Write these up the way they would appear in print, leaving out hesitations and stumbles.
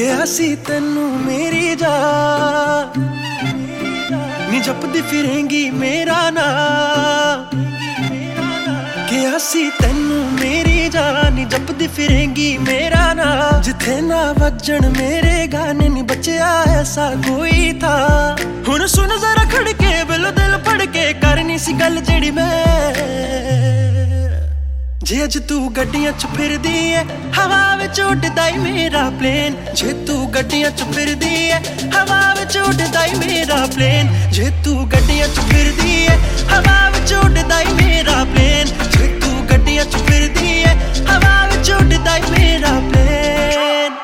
ਕਿਹਾ ਸੀ ਤੈਨੂੰ ਮੇਰੀ ਜਾਨ ਨੀ ਜਪਦੀ ਫਿਰੇਂਗੀ ਮੇਰਾ ਨਾਂ ਕਿਹਾ ਸੀ ਤੈਨੂੰ ਮੇਰੀ ਜਾਨ ਨੀ ਜਪਦੀ ਫਿਰੇਂਗੀ ਮੇਰਾ ਨਾਂ ਜਿੱਥੇ ਨਾ ਵੱਜਣ ਮੇਰੇ ਗਾਣੇ ਨੀ ਬਚਿਆ ਐਸਾ ਕੋਈ ਥਾਂ ਹੁਣ ਸੁਣ ਜ਼ਰਾ ਖੜ ਕੇ ਬਿਲ ਦਿਲ ਫੜ ਕੇ ਕਰਨੀ ਸੀ ਗੱਲ ਜਿਹੜੀ ਮੈਂ ਜੇ ਅੱਜ ਤੂੰ ਗੱਡੀਆਂ ਚ ਫਿਰਦੀ ਐ ਹਵਾ ਵਿੱਚ ਉੱਡਦਾ ਈ ਮੇਰਾ ਪਲੇਨ ਜੇ ਤੂੰ ਗੱਡੀਆਂ ਚ ਫਿਰਦੀ ਐ ਹਵਾ ਵਿੱਚ ਉੱਡਦਾ ਈ ਮੇਰਾ ਪਲੇਨ ਜੇ ਤੂੰ ਗੱਡੀਆਂ ਚ ਫਿਰਦੀ ਐ ਹਵਾ ਵਿੱਚ ਉੱਡਦਾ ਈ ਮੇਰਾ ਪਲੇਨ ਜੇ ਤੂੰ ਗੱਡੀਆਂ ਚ ਫਿਰਦੀ ਐ ਹਵਾ ਵਿੱਚ ਉੱਡਦਾ ਈ ਮੇਰਾ ਪਲੇਨ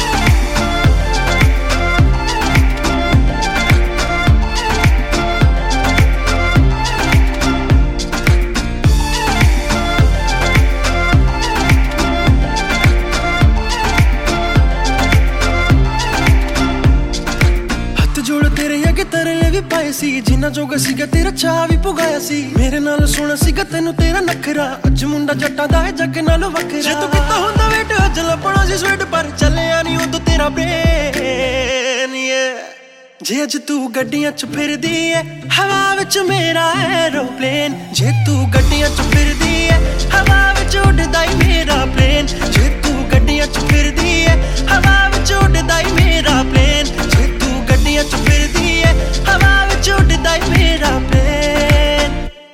ਪਾਏ ਸੀ ਜਿੰਨਾ ਜੋਗਾ ਸੀਗਾ ਤੇਰਾ ਚਾਹ ਵੀ ਪੁਗਾਇਆ ਸੀ ਮੇਰੇ ਨਾਲ ਸੋਹਣਾ ਸੀਗਾ ਤੈਨੂੰ ਤੇਰਾ ਨਖਰਾ ਅੱਜ ਮੁੰਡਾ ਜੱਟਾਂ ਦਾ ਹੈ ਜੱਗ ਨਾਲੋਂ ਵੱਖਰਾ ਜੇ ਤੂੰ ਕੀਤਾ ਹੁੰਦਾ ਵੇਟ ਅੱਜ ਲੱਭਣਾ ਸੀ ਸਵੇਟ ਪਰ ਚੱਲਿਆ ਨਹੀਂ ਉਦੋਂ ਤੇਰਾ ਬ੍ਰੇਨ ਜੇ ਅੱਜ ਤੂੰ ਗੱਡੀਆਂ ਚ ਫਿਰਦੀ ਐ ਹਵਾ ਵਿੱਚ ਮੇਰਾ ਐਰੋਪਲੇਨ ਜੇ ਤੂੰ ਗੱਡੀਆਂ ਚ ਫਿਰਦੀ ਐ ਹਵਾ ਵਿੱਚ ਉੱਡਦਾ ਈ ਮੇਰਾ ਪਲੇਨ ਜੇ ਤੂੰ ਗੱਡੀਆਂ ਚ ਫਿਰਦੀ ਐ ਹਵਾ ਵਿੱਚ ਉੱਡਦਾ ਈ ਮੇਰਾ ਪਲੇਨ ਜੇ ਤੂੰ ਗੱਡੀਆਂ ਚ ਫਿਰਦੀ ਐ ਹਵਾ ਵਿੱਚ ਉੱਡਦਾ ਈ ਮੇਰਾ ਪਲੇਨ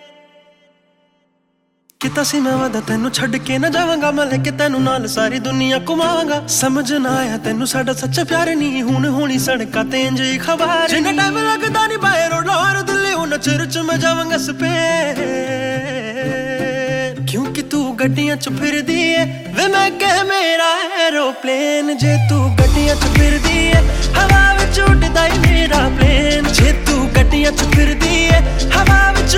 ਕਿਤਾ ਸੀ ਮੈਂ ਵਾਦਾ ਤੈਨੂੰ ਛੱਡ ਕੇ ਨਾ ਜਾਵਾਂਗਾ ਮੈਂ ਲੈ ਕੇ ਤੈਨੂੰ ਨਾਲ ਸਾਰੀ ਦੁਨੀਆ ਘੁਮਾਵਾਂਗਾ ਸਮਝ ਨਾ ਆਇਆ ਤੈਨੂੰ ਸਾਡਾ ਸੱਚਾ ਪਿਆਰ ਨਹੀਂ ਹੁਣ ਹੋਣੀ ਸੜਕਾਂ ਤੇ ਇੰਜ ਹੀ ਖਬਰ ਜਿੰਨਾ ਟਾਈਮ ਲੱਗਦਾ ਨਹੀਂ ਬਾਏ ਰੋਡ ਲਾਹੌਰ ਦਿੱਲੀ ਹੁਣ ਚਿਰ ਚ ਮੈਂ ਜਾਵਾਂਗਾ ਸਪੇਨ ਕਿਉਂਕਿ ਤੂੰ ਗੱਡੀਆਂ ਚ ਫਿਰਦੀ ਐ ਵੇ ਮੈਂ ਕਹਿ ਮੇਰਾ ਐਰੋਪਲੇਨ ਜੇ ਤੂੰ ਗੱਡੀਆਂ ਚ ਫਿਰਦੀ ਐ ਹਵਾ ਵਿੱਚ ਉੱਡਦਾ ਈ ਮੇਰਾ ਪਲੇਨ ਜੇ ਤੂੰ ਗੱਡੀਆਂ ਚ ਫਿਰਦੀ ਐ ਹਵਾ ਵਿੱਚ